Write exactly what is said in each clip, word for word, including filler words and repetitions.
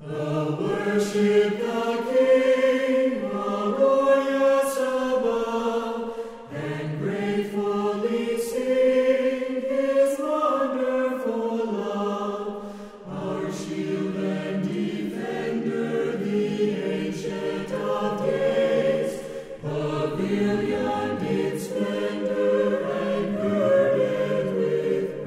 Worship the King, the glorious above, and gratefully sing His wonderful love. Our shield and defender, the Ancient of Days, pavilioned in splendor and girded with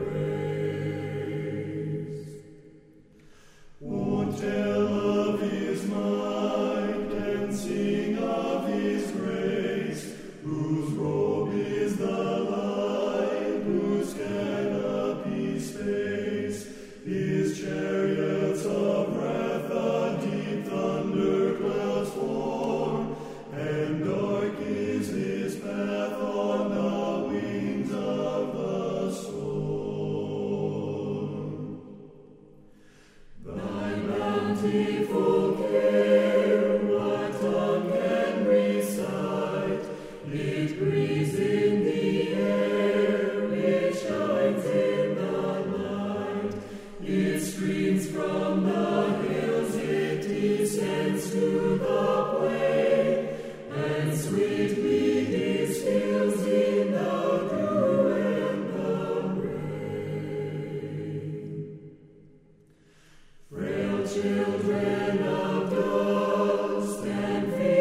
praise. Won't tell of His might and sing of His grace, whose robe is the light, whose canopy space, His chariots of wrath a deep thunder clouds form, and dark is His path on the wings of the storm. Thy bountiful care, what tongue can recite? It breathes in the air, it shines in the night. It streams from the hills, it descends to the plain, and sweetly distills in the dew and the rain. Frail children of dust and